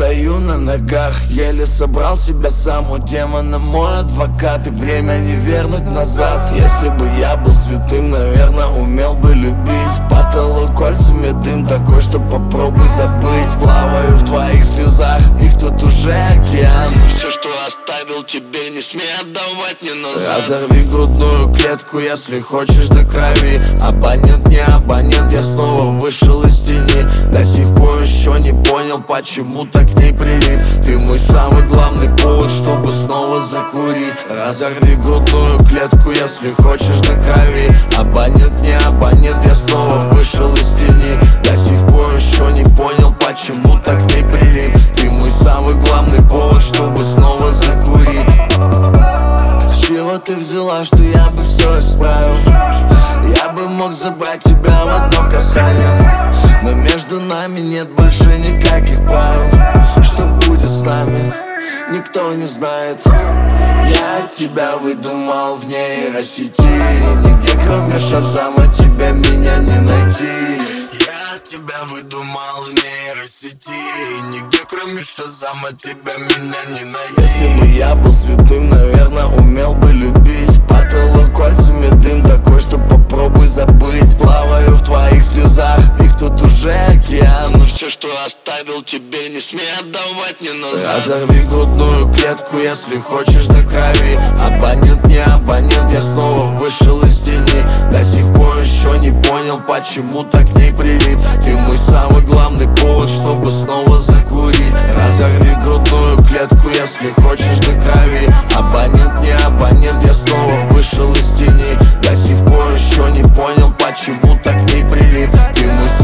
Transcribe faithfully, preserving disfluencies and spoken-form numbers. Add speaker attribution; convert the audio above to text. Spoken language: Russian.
Speaker 1: стою на ногах, еле собрал себя сам. У демона мой адвокат, и время не вернуть назад. Если бы я был святым, наверное, умел бы любить. По телу кольцами дым такой, что попробуй забыть. Плаваю в твоих слезах, их тут уже океан.
Speaker 2: Все, что оставил тебе, не смей отдавать мне назад.
Speaker 1: Разорви грудную клетку, если хочешь до крови. Абонент, не абонент, я снова вышел из тени. До сих пор еще не понял, почему так к ней прилип. Ты мой самый главный повод, чтобы снова закурить. Разорви грудную клетку, если хочешь до крови. Абонент, не абонент, я снова вышел из тени. До сих пор еще не понял, почему так к ней прилип. Ты мой самый главный повод, чтобы снова закурить. С чего ты взяла, что я бы все исправил? Я бы мог забрать тебя в одно касание, но между нами нет больше никаких правил. Что будет с нами, никто не знает. Я тебя выдумал в нейросети. Нигде кроме Шазама тебя меня не найти.
Speaker 2: Я тебя выдумал в нейросети. Нигде кроме Шазама тебя меня не найти.
Speaker 1: Если бы я был святым, наверное, умел бы любить. По телу кольцами дым такой, что попробуй забыть. Плаваю в твоих слезах, их тут уже океан.
Speaker 2: Но все, что оставил тебе, не смей отдавать мне назад.
Speaker 1: Разорви грудную клетку, если хочешь до крови. Абонент, не абонент, я снова вышел из тени. До сих пор еще не понял, почему так к ней прилип. Ты мой самый главный повод, чтобы снова закурить. Разорви грудную клетку, если хочешь до крови. Абонент, не абонент, я снова вышел из тени. До сих пор еще не понял, почему так к ней прилип. Ты мой